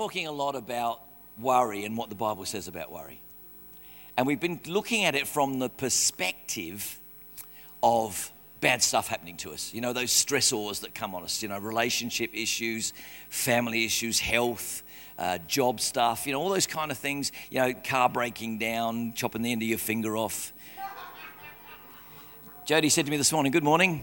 talking a lot about worry and what the Bible says about worry. And we've been looking at it from the perspective of bad stuff happening to us. You know, those stressors that come on us, you know, relationship issues, family issues, health, job stuff, you know, all those kind of things, you know, car breaking down, chopping the end of your finger off. Jody said to me this morning, good morning.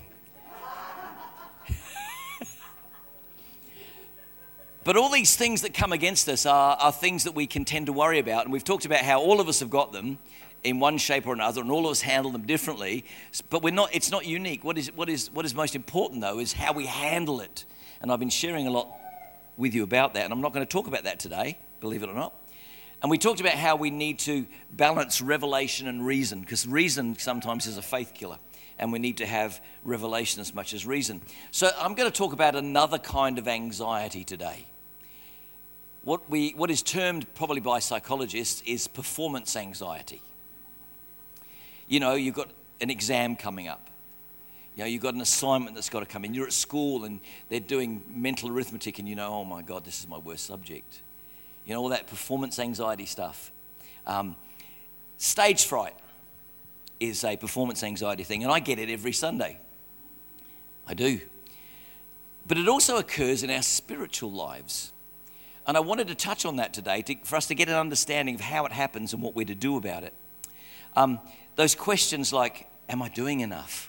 But all these things that come against us are things that we can tend to worry about. And we've talked about how all of us have got them in one shape or another, and all of us handle them differently. But it's not unique. What is most important, though, is how we handle it. And I've been sharing a lot with you about that. And I'm not going to talk about that today, believe it or not. And we talked about how we need to balance revelation and reason, because reason sometimes is a faith killer. And we need to have revelation as much as reason. So I'm going to talk about another kind of anxiety today. What is termed probably by psychologists is performance anxiety. You know, you've got an exam coming up. You know, you've got an assignment that's got to come in. You're at school and they're doing mental arithmetic and you know, oh my God, this is my worst subject. You know, all that performance anxiety stuff. Stage fright is a performance anxiety thing, and I get it every Sunday. I do. But it also occurs in our spiritual lives. And I wanted to touch on that today for us to get an understanding of how it happens and what we're to do about it. Those questions like, am I doing enough?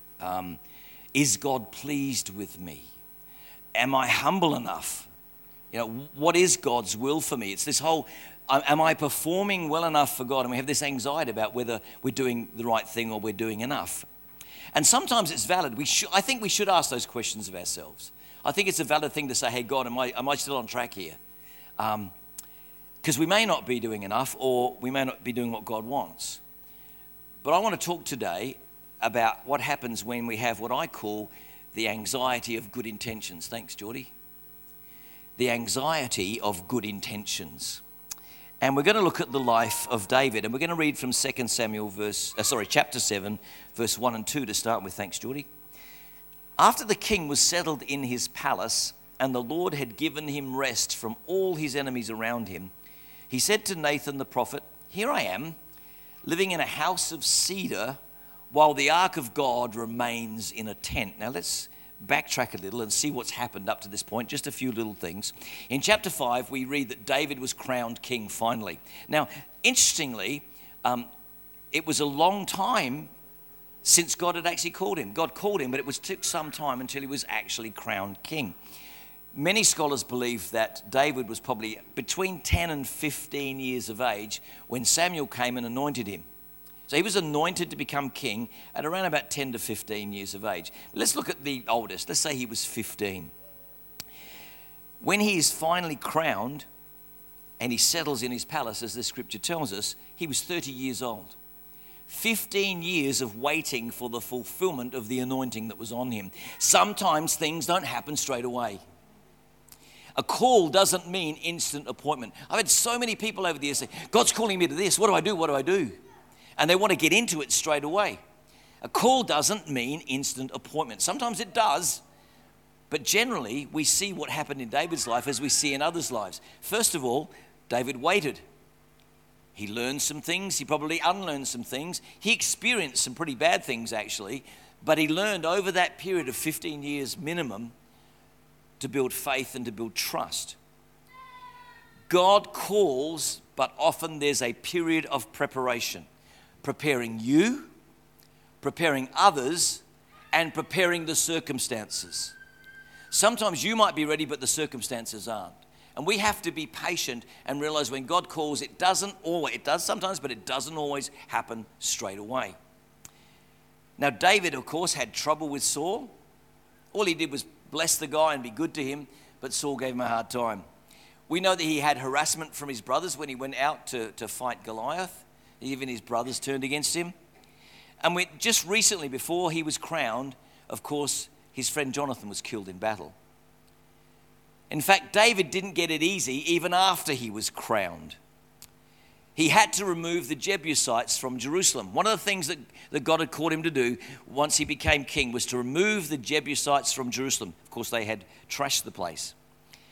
Is God pleased with me? Am I humble enough? You know, what is God's will for me? It's this whole, am I performing well enough for God? And we have this anxiety about whether we're doing the right thing or we're doing enough. And sometimes it's valid. I think we should ask those questions of ourselves. I think it's a valid thing to say, hey, God, am I still on track here? Because we may not be doing enough, or we may not be doing what God wants. But I want to talk today about what happens when we have what I call the anxiety of good intentions. Thanks, Geordie. The anxiety of good intentions. And we're going to look at the life of David, and we're going to read from 2 Samuel chapter 7, verse 1 and 2 to start with. Thanks, Geordie. After the king was settled in his palace, and the Lord had given him rest from all his enemies around him, he said to Nathan the prophet, "Here I am, living in a house of cedar, while the ark of God remains in a tent." Now let's backtrack a little and see what's happened up to this point, just a few little things. In chapter 5, we read that David was crowned king finally. Now, interestingly, it was a long time since God had actually called him. God called him, but it took some time until he was actually crowned king. Many scholars believe that David was probably between 10 and 15 years of age when Samuel came and anointed him. So he was anointed to become king at around about 10 to 15 years of age. Let's look at the oldest. Let's say he was 15. When he is finally crowned and he settles in his palace, as the scripture tells us, he was 30 years old. 15 years of waiting for the fulfillment of the anointing that was on him. Sometimes things don't happen straight away. A call doesn't mean instant appointment. I've had so many people over the years say, God's calling me to this. What do I do? What do I do? And they want to get into it straight away. A call doesn't mean instant appointment. Sometimes it does, but generally we see what happened in David's life as we see in others' lives. First of all, David waited. He learned some things. He probably unlearned some things. He experienced some pretty bad things, actually, but he learned over that period of 15 years minimum to build faith and to build trust. God calls, but often there's a period of preparation. Preparing you, preparing others, and preparing the circumstances. Sometimes you might be ready, but the circumstances aren't. And we have to be patient and realize when God calls, it does sometimes, but it doesn't always happen straight away. Now, David, of course, had trouble with Saul. All he did was bless the guy and be good to him, but Saul gave him a hard time. We know that he had harassment from his brothers when he went out to fight Goliath. Even his brothers turned against him. And just recently, before he was crowned, of course, his friend Jonathan was killed in battle. In fact, David didn't get it easy even after he was crowned. He had to remove the Jebusites from Jerusalem. One of the things that God had called him to do once he became king was to remove the Jebusites from Jerusalem. Of course, they had trashed the place.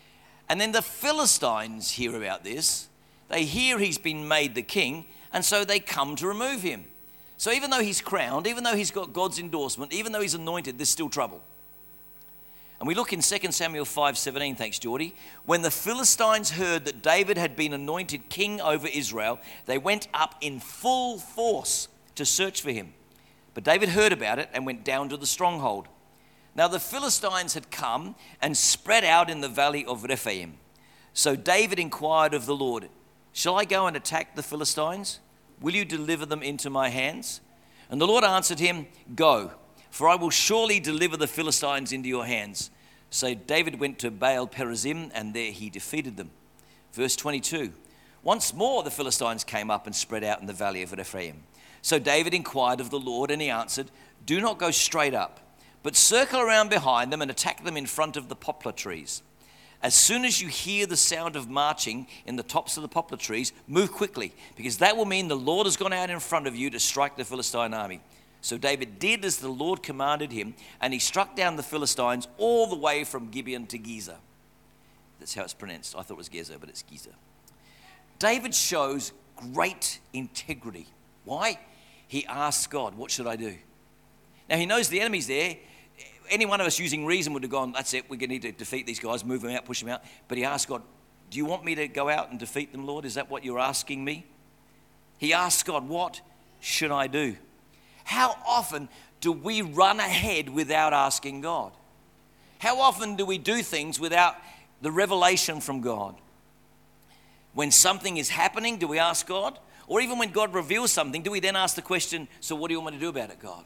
And then the Philistines hear about this. They hear he's been made the king, and so they come to remove him. So even though he's crowned, even though he's got God's endorsement, even though he's anointed, there's still trouble. And we look in 2 Samuel 5:17, thanks Geordie. When the Philistines heard that David had been anointed king over Israel, they went up in full force to search for him. But David heard about it and went down to the stronghold. Now the Philistines had come and spread out in the valley of Rephaim. So David inquired of the Lord, "Shall I go and attack the Philistines? Will you deliver them into my hands?" And the Lord answered him, "Go, for I will surely deliver the Philistines into your hands." So David went to Baal Perazim, and there he defeated them. Verse 22, once more the Philistines came up and spread out in the valley of Rephaim. So David inquired of the Lord, and he answered, "Do not go straight up, but circle around behind them and attack them in front of the poplar trees. As soon as you hear the sound of marching in the tops of the poplar trees, move quickly, because that will mean the Lord has gone out in front of you to strike the Philistine army." So David did as the Lord commanded him, and he struck down the Philistines all the way from Gibeon to Gezer. That's how it's pronounced. I thought it was Gezer, but it's Gezer. David shows great integrity. Why? He asks God, "What should I do?" Now he knows the enemy's there. Any one of us using reason would have gone, "That's it, we're going to need to defeat these guys, move them out, push them out." But he asked God, "Do you want me to go out and defeat them, Lord? Is that what you're asking me?" He asked God, "What should I do?" How often do we run ahead without asking God? How often do we do things without the revelation from God? When something is happening, do we ask God? Or even when God reveals something, do we then ask the question, "So what do you want me to do about it, God?"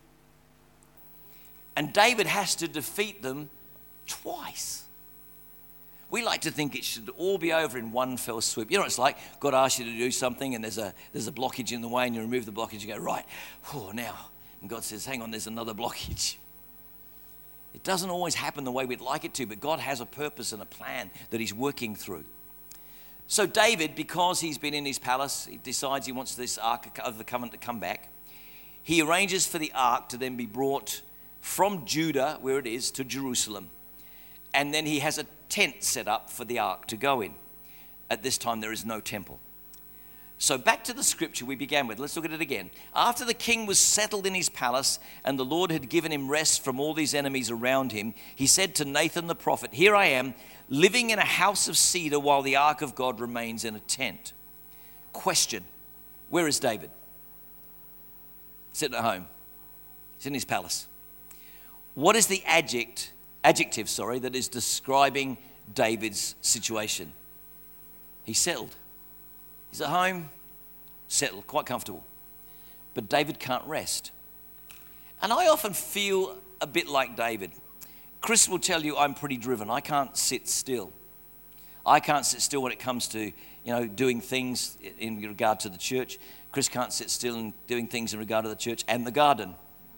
And David has to defeat them twice. We like to think it should all be over in one fell swoop. You know what it's like? God asks you to do something and there's a blockage in the way, and you remove the blockage, you go, "Right, now." And God says, "Hang on, there's another blockage." It doesn't always happen the way we'd like it to, but God has a purpose and a plan that he's working through. So David, because he's been in his palace, he decides he wants this Ark of the Covenant to come back. He arranges for the Ark to then be brought from Judah, where it is, to Jerusalem. And then he has a tent set up for the Ark to go in. At this time, there is no temple. So back to the scripture we began with. Let's look at it again. After the king was settled in his palace and the Lord had given him rest from all these enemies around him, he said to Nathan the prophet, "Here I am, living in a house of cedar while the Ark of God remains in a tent." Question, where is David? Sitting at home. He's in his palace. What is the adjective that is describing David's situation? He's settled. He's at home, settled, quite comfortable. But David can't rest. And I often feel a bit like David. Chris will tell you I'm pretty driven. I can't sit still. I can't sit still when it comes to, doing things in regard to the church. Chris can't sit still in doing things in regard to the church and the garden.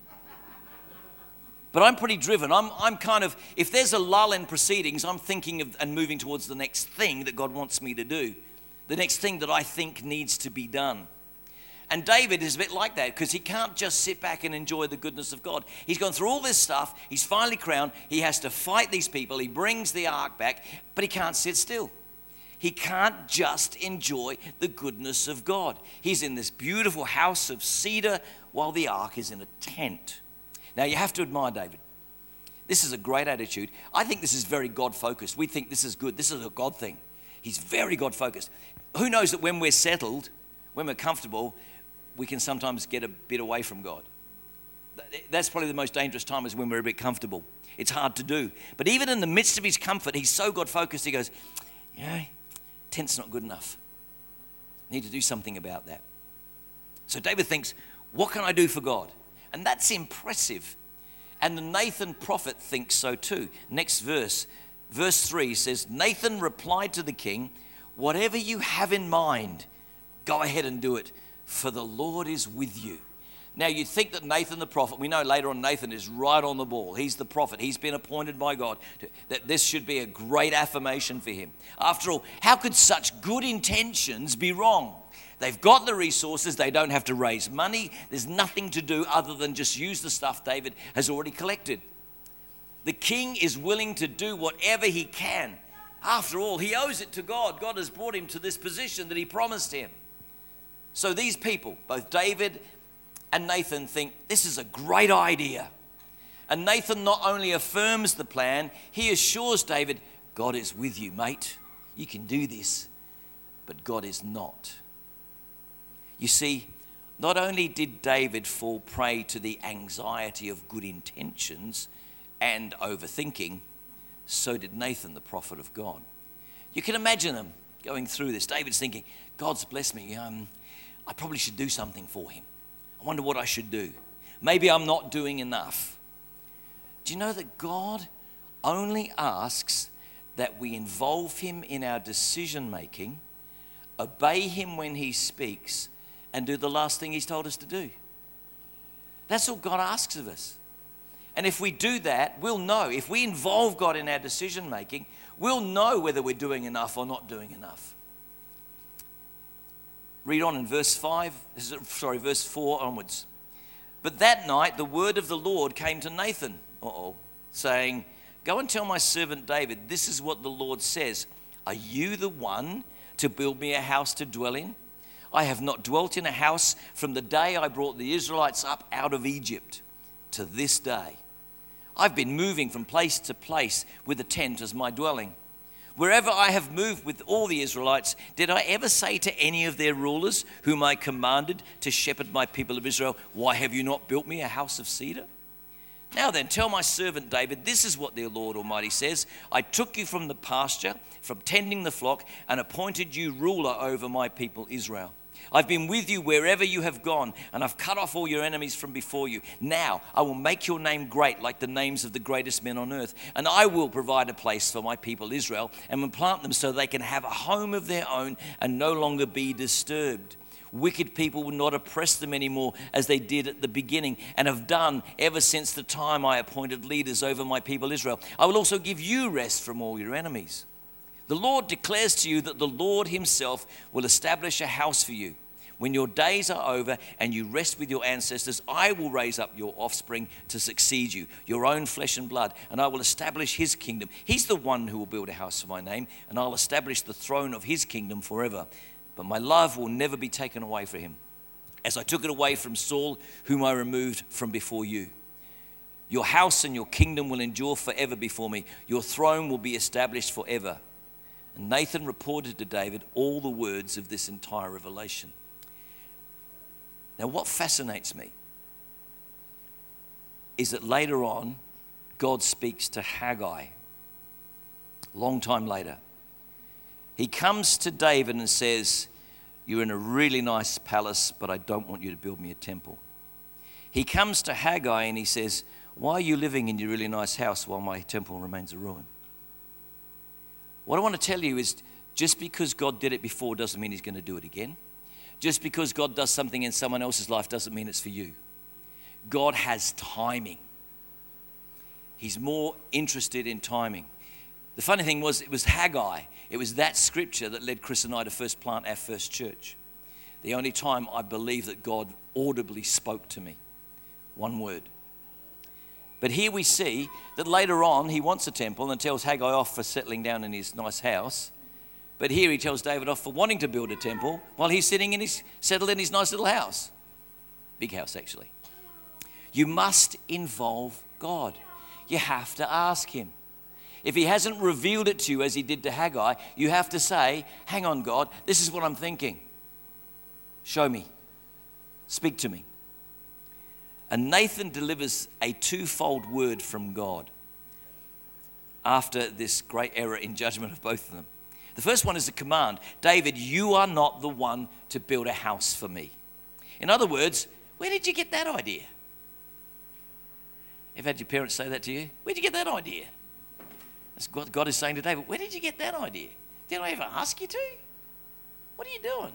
But I'm pretty driven. I'm kind of, if there's a lull in proceedings, I'm thinking of and moving towards the next thing that God wants me to do. The next thing that I think needs to be done. And David is a bit like that because he can't just sit back and enjoy the goodness of God. He's gone through all this stuff. He's finally crowned. He has to fight these people. He brings the Ark back, but he can't sit still. He can't just enjoy the goodness of God. He's in this beautiful house of cedar while the Ark is in a tent. Now, you have to admire David. This is a great attitude. I think this is very God-focused. We think this is good. This is a God thing. He's very God-focused. Who knows that when we're settled, when we're comfortable, we can sometimes get a bit away from God. That's probably the most dangerous time, is when we're a bit comfortable. It's hard to do. But even in the midst of his comfort, he's so God-focused, he goes, tent's not good enough. Need to do something about that. So David thinks, what can I do for God? And that's impressive. And the Nathan prophet thinks so too. Next verse 3 says, Nathan replied to the king, "Whatever you have in mind, go ahead and do it, for the Lord is with you." Now you'd think that Nathan the prophet, we know later on Nathan is right on the ball. He's the prophet. He's been appointed by God. That this should be a great affirmation for him. After all, how could such good intentions be wrong? They've got the resources. They don't have to raise money. There's nothing to do other than just use the stuff David has already collected. The king is willing to do whatever he can. After all, he owes it to God. God has brought him to this position that he promised him. So these people, both David and Nathan, think this is a great idea. And Nathan not only affirms the plan, he assures David, God is with you, mate. You can do this. But God is not. You see, not only did David fall prey to the anxiety of good intentions and overthinking, so did Nathan, the prophet of God. You can imagine them going through this. David's thinking, God's blessed me. I probably should do something for him. I wonder what I should do. Maybe I'm not doing enough. Do you know that God only asks that we involve him in our decision making, obey him when he speaks, and do the last thing he's told us to do? That's all God asks of us. And if we do that, we'll know. If we involve God in our decision making, we'll know whether we're doing enough or not doing enough. Read on in verse 4 onwards. But that night the word of the Lord came to Nathan, saying, go and tell my servant David, this is what the Lord says. Are you the one to build me a house to dwell in? I have not dwelt in a house from the day I brought the Israelites up out of Egypt to this day. I've been moving from place to place with a tent as my dwelling. Wherever I have moved with all the Israelites, did I ever say to any of their rulers, whom I commanded to shepherd my people of Israel, why have you not built me a house of cedar? Now then, tell my servant David, this is what the Lord Almighty says. I took you from the pasture, from tending the flock, and appointed you ruler over my people Israel. I've been with you wherever you have gone, and I've cut off all your enemies from before you. Now I will make your name great like the names of the greatest men on earth, and I will provide a place for my people Israel and will plant them so they can have a home of their own and no longer be disturbed. Wicked people will not oppress them anymore as they did at the beginning and have done ever since the time I appointed leaders over my people Israel. I will also give you rest from all your enemies. The Lord declares to you that the Lord himself will establish a house for you. When your days are over and you rest with your ancestors, I will raise up your offspring to succeed you, your own flesh and blood, and I will establish his kingdom. He's the one who will build a house for my name, and I'll establish the throne of his kingdom forever. But my love will never be taken away from him, as I took it away from Saul, whom I removed from before you. Your house and your kingdom will endure forever before me. Your throne will be established forever. And Nathan reported to David all the words of this entire revelation. Now, what fascinates me is that later on, God speaks to Haggai, a long time later. He comes to David and says, you're in a really nice palace, but I don't want you to build me a temple. He comes to Haggai and he says, why are you living in your really nice house while my temple remains a ruin? What I want to tell you is just because God did it before doesn't mean he's going to do it again. Just because God does something in someone else's life doesn't mean it's for you. God has timing. He's more interested in timing. The funny thing was, it was Haggai. It was that scripture that led Chris and I to first plant our first church. The only time I believe that God audibly spoke to me. One word. But here we see that later on he wants a temple and tells Haggai off for settling down in his nice house. But here he tells David off for wanting to build a temple while he's settled in his nice little house. Big house, actually. You must involve God. You have to ask him. If he hasn't revealed it to you as he did to Haggai, you have to say, hang on, God, this is what I'm thinking. Show me. Speak to me. And Nathan delivers a twofold word from God after this great error in judgment of both of them. The first one is a command. David, you are not the one to build a house for me. In other words, where did you get that idea? Ever had your parents say that to you? Where did you get that idea? That's what God is saying to David. Where did you get that idea? Did I ever ask you to? What are you doing?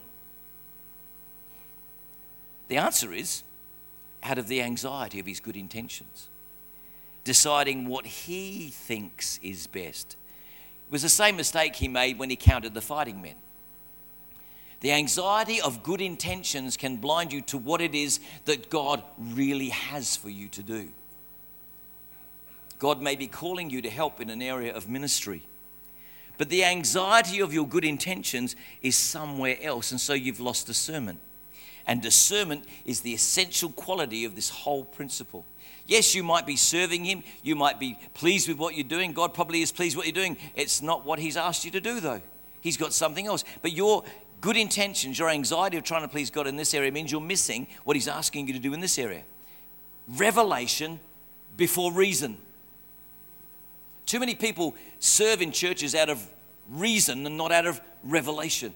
The answer is out of the anxiety of his good intentions, deciding what he thinks is best. It was the same mistake he made when he counted the fighting men. The anxiety of good intentions can blind you to what it is that God really has for you to do. God may be calling you to help in an area of ministry, But the anxiety of your good intentions is somewhere else, and so you've lost discernment. And discernment is the essential quality of this whole principle. Yes, you might be serving him. You might be pleased with what you're doing. God probably is pleased with what you're doing. It's not what he's asked you to do, though. He's got something else. But your good intentions, your anxiety of trying to please God in this area means you're missing what he's asking you to do in this area. Revelation before reason. Too many people serve in churches out of reason and not out of revelation.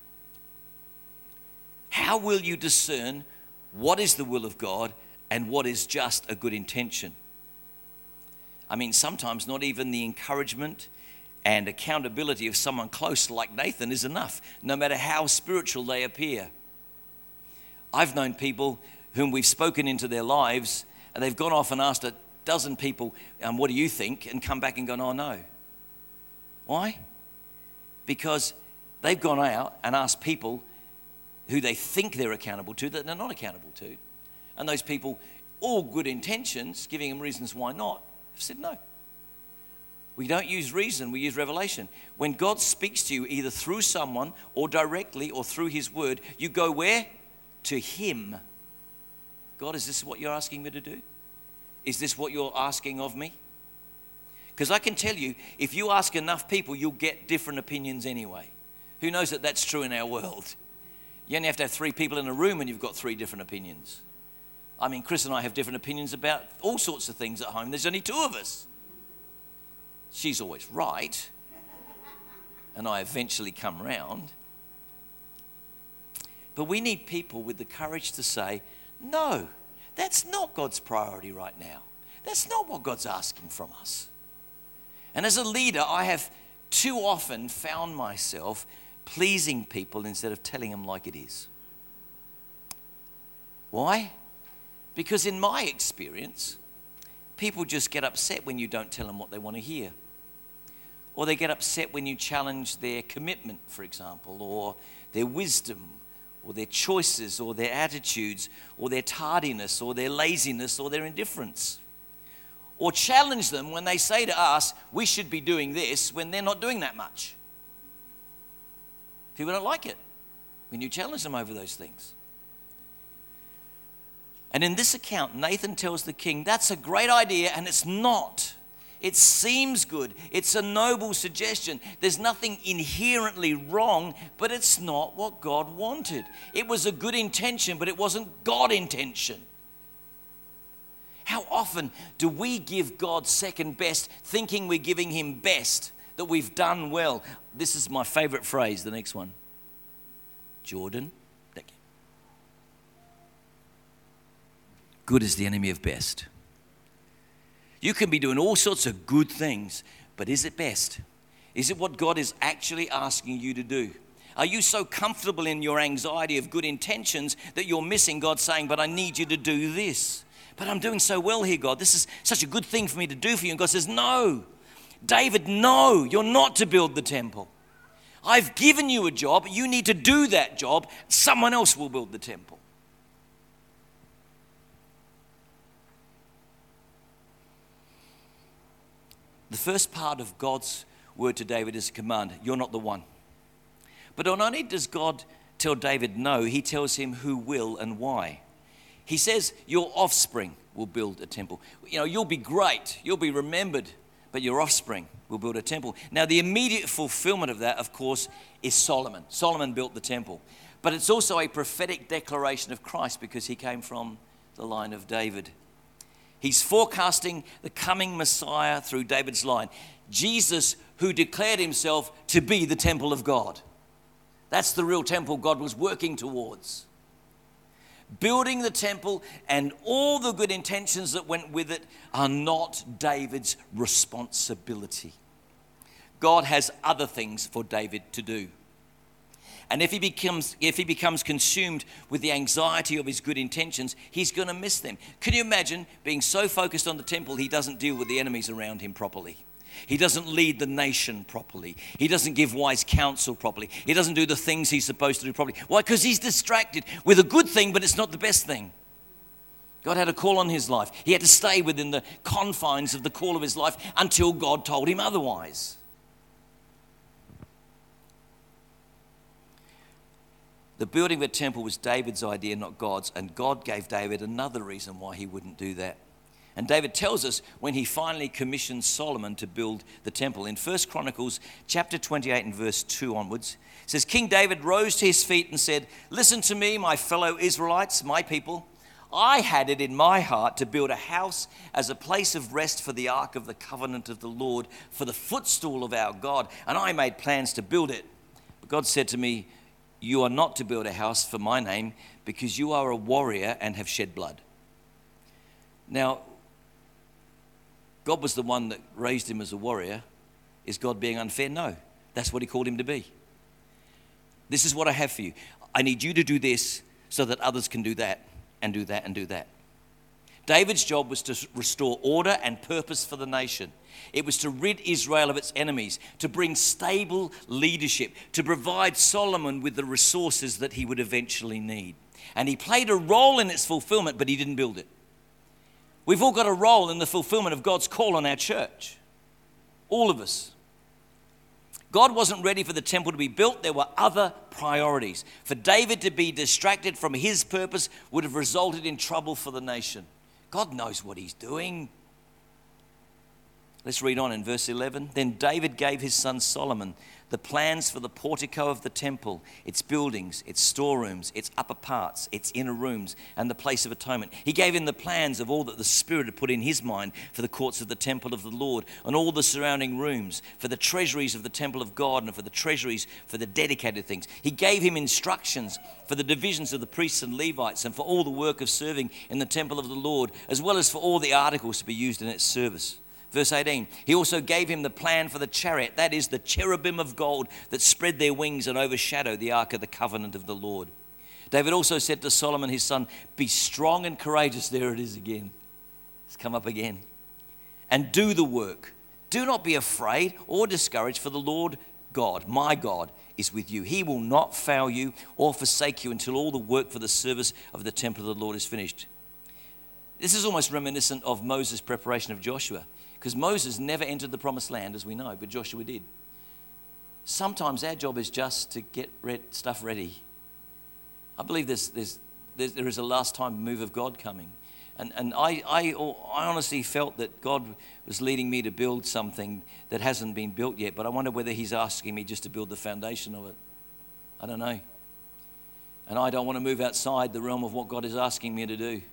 How will you discern what is the will of God and what is just a good intention? I mean, sometimes not even the encouragement and accountability of someone close like Nathan is enough, no matter how spiritual they appear. I've known people whom we've spoken into their lives, and they've gone off and asked a dozen people, what do you think? And come back and gone, oh no. Why? Because they've gone out and asked people who they think they're accountable to that they're not accountable to. And those people, all good intentions, giving them reasons why not, have said no. We don't use reason, we use revelation. When God speaks to you either through someone or directly or through his word, you go where? To him. God, is this what you're asking me to do? Is this what you're asking of me? Because I can tell you, if you ask enough people, you'll get different opinions anyway. Who knows that that's true in our world? You only have to have 3 people in a room and you've got 3 different opinions. I mean, Chris and I have different opinions about all sorts of things at home. There's only 2 of us. She's always right, and I eventually come round. But we need people with the courage to say, no, that's not God's priority right now. That's not what God's asking from us. And as a leader, I have too often found myself pleasing people instead of telling them like it is. Why? Because in my experience, people just get upset when you don't tell them what they want to hear. Or they get upset when you challenge their commitment, for example, or their wisdom, or their choices, or their attitudes, or their tardiness, or their laziness, or their indifference. Or challenge them when they say to us, we should be doing this, when they're not doing that much. People don't like it when you challenge them over those things. And in this account, Nathan tells the king, that's a great idea, and it's not. It seems good. It's a noble suggestion. There's nothing inherently wrong, but it's not what God wanted. It was a good intention, but it wasn't God intention. How often do we give God second best, thinking we're giving him best, that we've done well? This is my favorite phrase, the next one. Jordan, thank you. Good is the enemy of best. You can be doing all sorts of good things, but is it best? Is it what God is actually asking you to do? Are you so comfortable in your anxiety of good intentions that you're missing God saying, but I need you to do this? But I'm doing so well here, God. This is such a good thing for me to do for you. And God says, no. David, no, you're not to build the temple. I've given you a job. You need to do that job. Someone else will build the temple. The first part of God's word to David is a command. You're not the one. But not only does God tell David no, he tells him who will and why. He says your offspring will build a temple. You know, you'll be great. You'll be remembered. But your offspring will build a temple. Now, the immediate fulfillment of that, of course, is Solomon. Solomon built the temple. But it's also a prophetic declaration of Christ because he came from the line of David. He's forecasting the coming Messiah through David's line. Jesus, who declared himself to be the temple of God. That's the real temple God was working towards. Building the temple and all the good intentions that went with it are not David's responsibility. God has other things for David to do. And if he becomes consumed with the anxiety of his good intentions, he's going to miss them. Can you imagine being so focused on the temple, he doesn't deal with the enemies around him properly? He doesn't lead the nation properly. He doesn't give wise counsel properly. He doesn't do the things he's supposed to do properly. Why? Because he's distracted with a good thing, but it's not the best thing. God had a call on his life. He had to stay within the confines of the call of his life until God told him otherwise. The building of a temple was David's idea, not God's, and God gave David another reason why he wouldn't do that. And David tells us when he finally commissioned Solomon to build the temple. In 1 Chronicles chapter 28 and verse 2 onwards, it says, King David rose to his feet and said, "Listen to me, my fellow Israelites, my people. I had it in my heart to build a house as a place of rest for the ark of the covenant of the Lord, for the footstool of our God, and I made plans to build it. But God said to me, you are not to build a house for my name because you are a warrior and have shed blood." Now, God was the one that raised him as a warrior. Is God being unfair? No. That's what he called him to be. This is what I have for you. I need you to do this so that others can do that and do that and do that. David's job was to restore order and purpose for the nation. It was to rid Israel of its enemies, to bring stable leadership, to provide Solomon with the resources that he would eventually need. And he played a role in its fulfillment, but he didn't build it. We've all got a role in the fulfillment of God's call on our church. All of us. God wasn't ready for the temple to be built. There were other priorities. For David to be distracted from his purpose would have resulted in trouble for the nation. God knows what he's doing. Let's read on in verse 11. Then David gave his son Solomon the plans for the portico of the temple, its buildings, its storerooms, its upper parts, its inner rooms, and the place of atonement. He gave him the plans of all that the Spirit had put in his mind for the courts of the temple of the Lord, and all the surrounding rooms, for the treasuries of the temple of God, and for the treasuries for the dedicated things. He gave him instructions for the divisions of the priests and Levites, and for all the work of serving in the temple of the Lord, as well as for all the articles to be used in its service. Verse 18, he also gave him the plan for the chariot, that is the cherubim of gold that spread their wings and overshadow the ark of the covenant of the Lord. David also said to Solomon his son, "Be strong and courageous." There it is again. It's come up again. "And do the work. Do not be afraid or discouraged, for the Lord God, my God, is with you. He will not fail you or forsake you until all the work for the service of the temple of the Lord is finished." This is almost reminiscent of Moses' preparation of Joshua. Because Moses never entered the promised land, as we know, but Joshua did. Sometimes our job is just to get stuff ready. I believe there is a last time move of God coming. And I honestly felt that God was leading me to build something that hasn't been built yet, but I wonder whether he's asking me just to build the foundation of it. I don't know. And I don't want to move outside the realm of what God is asking me to do,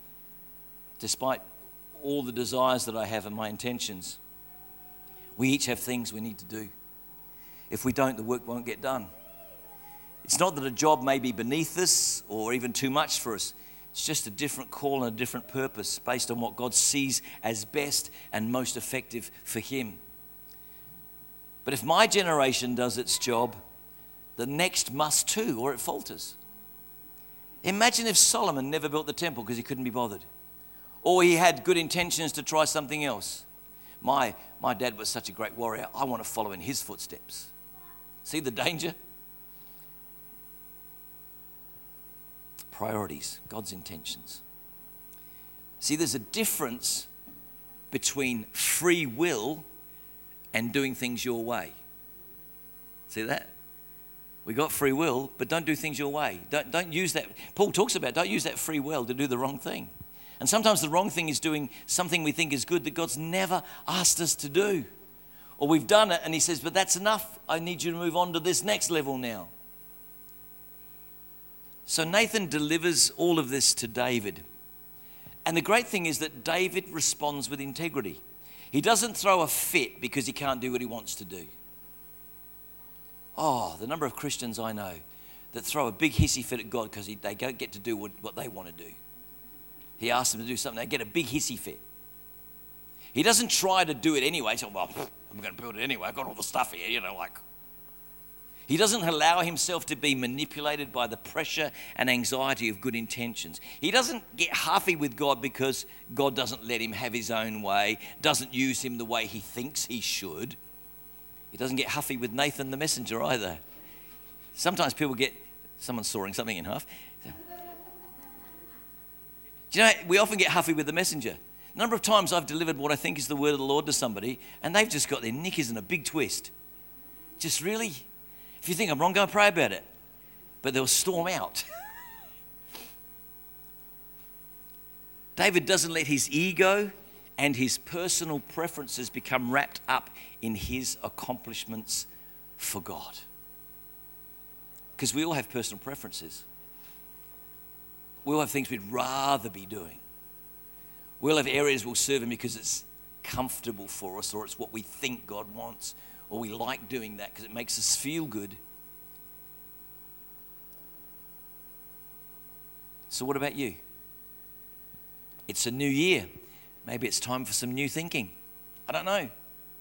despite all the desires that I have and my intentions. We each have things we need to do. If we don't, the work won't get done. It's not that a job may be beneath us or even too much for us. It's just a different call and a different purpose based on what God sees as best and most effective for him. But if my generation does its job, the next must too, or it falters. Imagine if Solomon never built the temple because he couldn't be bothered. Or he had good intentions to try something else. My dad was such a great warrior. I want to follow in his footsteps. See the danger? Priorities, God's intentions. See, there's a difference between free will and doing things your way. See that? We got free will, but don't do things your way. Don't use that. Paul talks about don't use that free will to do the wrong thing. And sometimes the wrong thing is doing something we think is good that God's never asked us to do. Or we've done it and he says, but that's enough. I need you to move on to this next level now. So Nathan delivers all of this to David. And the great thing is that David responds with integrity. He doesn't throw a fit because he can't do what he wants to do. Oh, the number of Christians I know that throw a big hissy fit at God because they don't get to do what they want to do. He asks them to do something, they get a big hissy fit. He doesn't try to do it anyway. So, well, I'm going to build it anyway. I've got all the stuff here, He doesn't allow himself to be manipulated by the pressure and anxiety of good intentions. He doesn't get huffy with God because God doesn't let him have his own way, doesn't use him the way he thinks he should. He doesn't get huffy with Nathan the messenger either. Sometimes people someone's sawing something in half. Do you know, we often get huffy with the messenger. A number of times I've delivered what I think is the word of the Lord to somebody, and they've just got their knickers in a big twist. Just really? If you think I'm wrong, go and pray about it. but they'll storm out. David doesn't let his ego and his personal preferences become wrapped up in his accomplishments for God. Because we all have personal preferences. We all have things we'd rather be doing. We all have areas we'll serve him because it's comfortable for us, or it's what we think God wants, or we like doing that because it makes us feel good. So what about you? It's a new year. Maybe it's time for some new thinking. I don't know.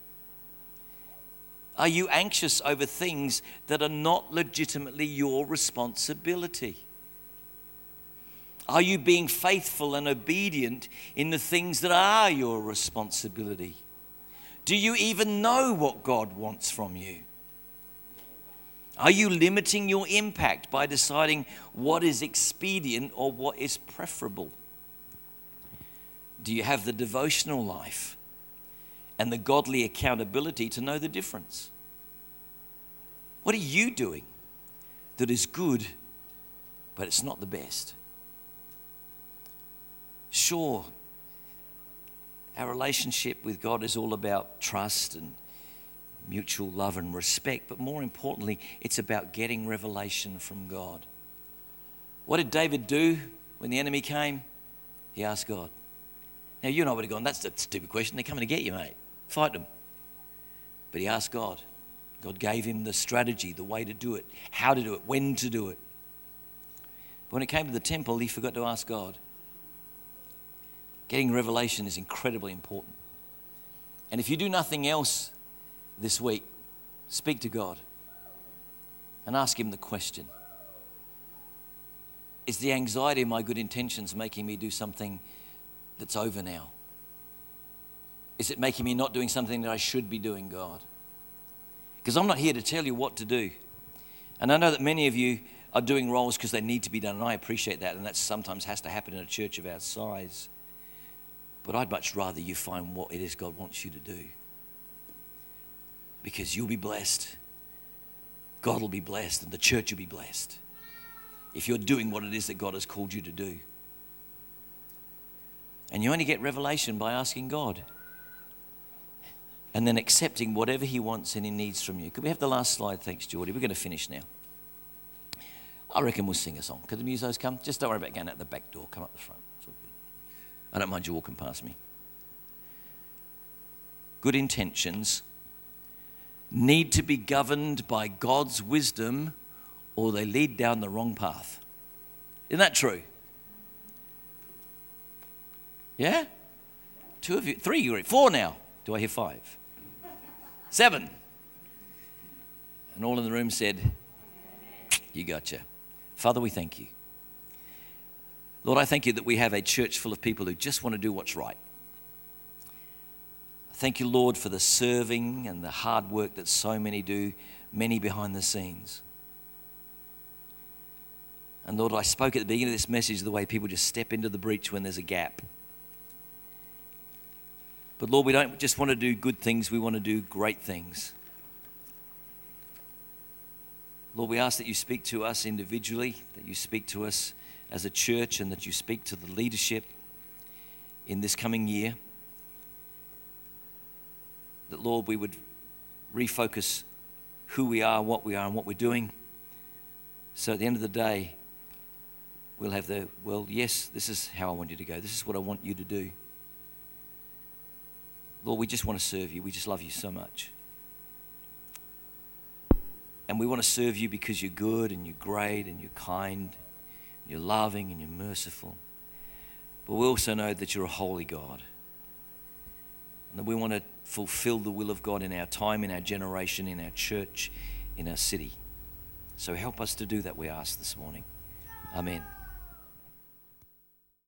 Are you anxious over things that are not legitimately your responsibility? Are you being faithful and obedient in the things that are your responsibility? Do you even know what God wants from you? Are you limiting your impact by deciding what is expedient or what is preferable? Do you have the devotional life and the godly accountability to know the difference? What are you doing that is good, but it's not the best? Sure, our relationship with God is all about trust and mutual love and respect, but more importantly, it's about getting revelation from God. What did David do when the enemy came? He asked God. Now, you and I would have gone, that's a stupid question. They're coming to get you, mate. Fight them. But he asked God. God gave him the strategy, the way to do it, how to do it, when to do it. But when it came to the temple, he forgot to ask God. Getting revelation is incredibly important. And if you do nothing else this week, speak to God and ask him the question. Is the anxiety of my good intentions making me do something that's over now? Is it making me not doing something that I should be doing, God? Because I'm not here to tell you what to do. And I know that many of you are doing roles because they need to be done, and I appreciate that, and that sometimes has to happen in a church of our size. But I'd much rather you find what it is God wants you to do. Because you'll be blessed, God will be blessed, and the church will be blessed if you're doing what it is that God has called you to do. And you only get revelation by asking God and then accepting whatever he wants and he needs from you. Could we have the last slide? Thanks, Geordie. We're going to finish now. I reckon we'll sing a song. Could the musos come? Just don't worry about going out the back door. Come up the front. It's all good. I don't mind you walking past me. Good intentions need to be governed by God's wisdom, or they lead down the wrong path. Isn't that true? Yeah? 2 of you, 3, you're 4 now. Do I hear 5? 7. And all in the room said, you gotcha. Father, we thank you. Lord, I thank you that we have a church full of people who just want to do what's right. Thank you, Lord, for the serving and the hard work that so many do, many behind the scenes. And Lord, I spoke at the beginning of this message the way people just step into the breach when there's a gap. But Lord, we don't just want to do good things, we want to do great things. Lord, we ask that you speak to us individually, that you speak to us as a church, and that you speak to the leadership in this coming year. That, Lord, we would refocus who we are, and what we're doing. So at the end of the day, we'll have well, yes, this is how I want you to go. This is what I want you to do. Lord, we just want to serve you. We just love you so much. And we want to serve you because you're good and you're great and you're kind, and you're loving and you're merciful. But we also know that you're a holy God. And that we want to fulfill the will of God in our time, in our generation, in our church, in our city. So help us to do that, we ask this morning. Amen.